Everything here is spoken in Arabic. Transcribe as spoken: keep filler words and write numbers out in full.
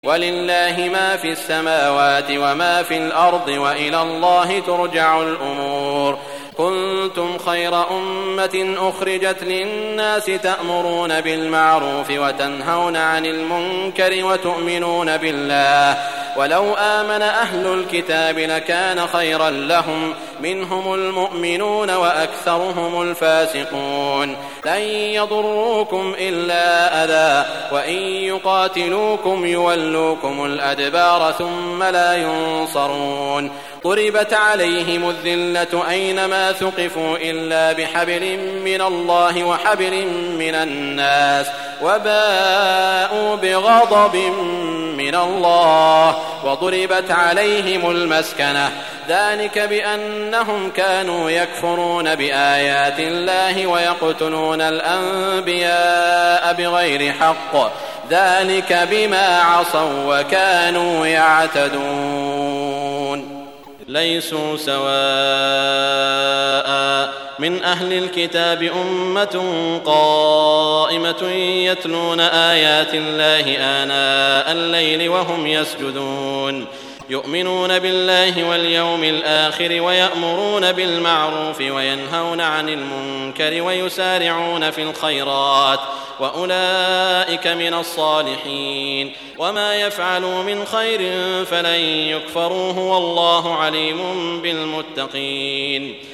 ولله ما في السماوات وما في الأرض وإلى الله ترجع الأمور. كنتم خير أمة أخرجت للناس تأمرون بالمعروف وتنهون عن المنكر وتؤمنون بالله ولو آمن أهل الكتاب لكان خيرا لهم منهم المؤمنون وأكثرهم الفاسقون. لن يضروكم إلا أذى وإن يقاتلوكم يولوكم الأدبار ثم لا ينصرون. ضربت عليهم الذلة أينما ثقفوا إلا بحبل من الله وحبل من الناس وباءوا بغضب من الله وضربت عليهم المسكنة ذلك بأنهم كانوا يكفرون بآيات الله ويقتلون الأنبياء بغير حق ذلك بما عصوا وكانوا يعتدون. ليسوا سواء من أهل الكتاب أمة قائمة يتلون آيات الله آناء الليل وهم يسجدون يؤمنون بالله واليوم الآخر ويأمرون بالمعروف وينهون عن المنكر ويسارعون في الخيرات وأولئك من الصالحين. وما يفعلوا من خير فلن يكفروه والله عليم بالمتقين.